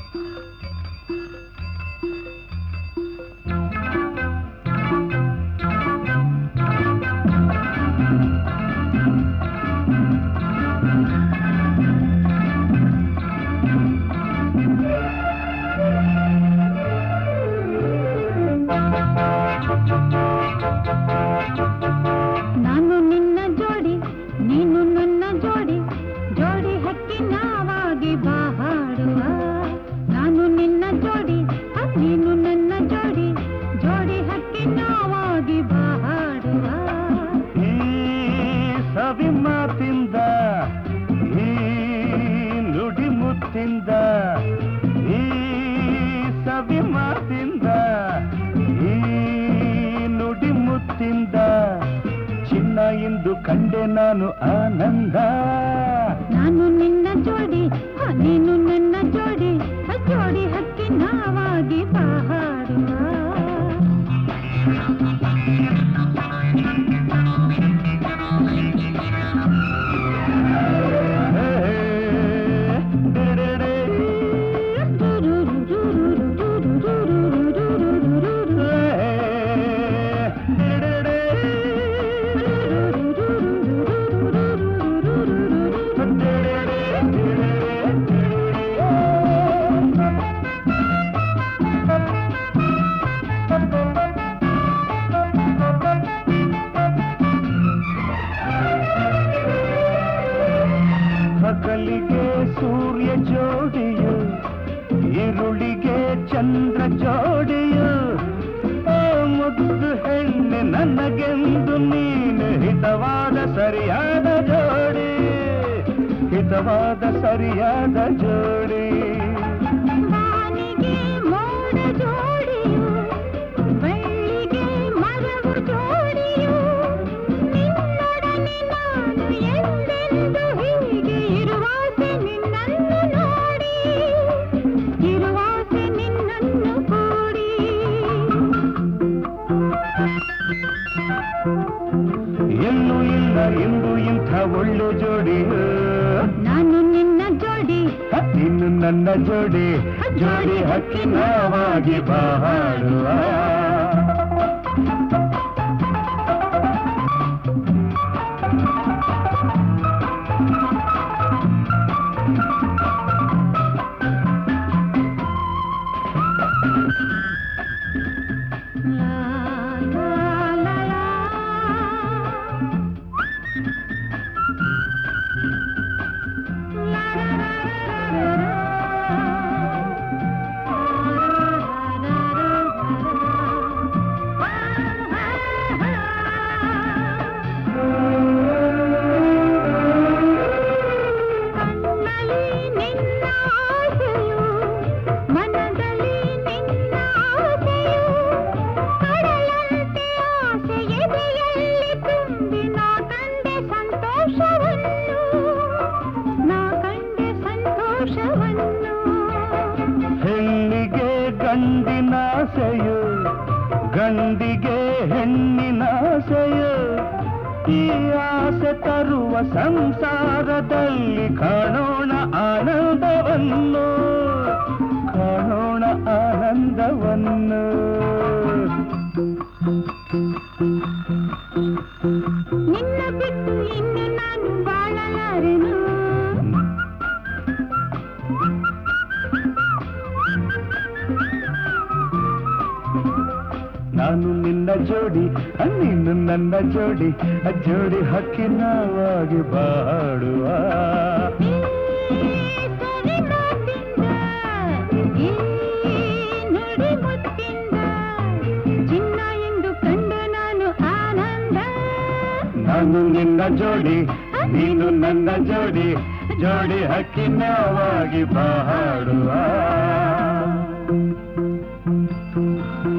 ಕಂಡೆ ನಾನು ಆನಂದ ನಾನು ನಿನ್ನ ಜೋಡಿ ನೀನು ನನ್ನ ಜೋಡಿ ಜೋಡಿ ಹಕ್ಕಿ ನಾವಾಗಿ ಬಾಡುವ ಹಗಲಿಗೆ ಸೂರ್ಯ ಜೋಡಿಯು ಈರುಳಿಗೆ ಚಂದ್ರ ಜೋಡಿಯು ಮುದ್ದು ಹೆಣ್ಣೆ ನನಗೆಂದು ನೀನು ಹಿತವಾದ ಸರಿಯಾದ ಜೋಡಿ ಹಿತವಾದ ಸರಿಯಾದ ಜೋಡಿ ಬಾನಿಗೆ ಮೋಡ ಜೋಡಿಯು ಬೆಳ್ಳಿಗೆ ಮರವು ಜೋಡಿಯು ನಿನ್ನೊಡನೆ ನಾನು ಎಂದೆಂದು ಹೀಗೆ ಇರುವಾಸೆ ನಿನ್ನನ್ನು ನೋಡಿ ಇರುವಾಸೆ ನಿನ್ನನ್ನು ಕೂಡಿ ಎಲ್ಲೂ ಇಲ್ಲ ಎಂದು ಇಂಥ ಒಳ್ಳೆ ಜೋಡಿಯು ನಾನು ನಿನ್ನ ಜೋಡಿ ನೀನು ನನ್ನ ಜೋಡಿ ಜೋಡಿ ಹಕ್ಕಿ ನಾವಾಗಿ ಬಾಳುವ ಹೆಣ್ಣಿಗೆ ಗಂಡಿನಾಸೆಯು ಗಂಡಿಗೆ ಹೆಣ್ಣಿನಾಸೆಯು ಈ ಆಸೆ ತರುವ ಸಂಸಾರದಲ್ಲಿ ಕಾಣೋಣ ಆನಂದವನ್ನು ಕಾಣೋಣ ಆನಂದವನ್ನು ನಿನ್ನ ಬಿಟ್ಟು ಇನ್ನು ನಾನು ಬಾಳಲಾರೆನು ನಾನು ನಿನ್ನ ಜೋಡಿ ನೀನು ನನ್ನ ಜೋಡಿ ಜೋಡಿ ಹಕ್ಕಿ ನಾವಾಗಿ ಬಾಡುವ ನುಡಿ ಮುತ್ತಿಂದ ಚಿನ್ನ ಎಂದು ಕಂಡೆ ನಾನು ಆನಂದ ನಾನು ನಿನ್ನ ಜೋಡಿ ನೀನು ನನ್ನ ಜೋಡಿ ಜೋಡಿ ಹಕ್ಕಿ ನಾವಾಗಿ ಬಾಡುವ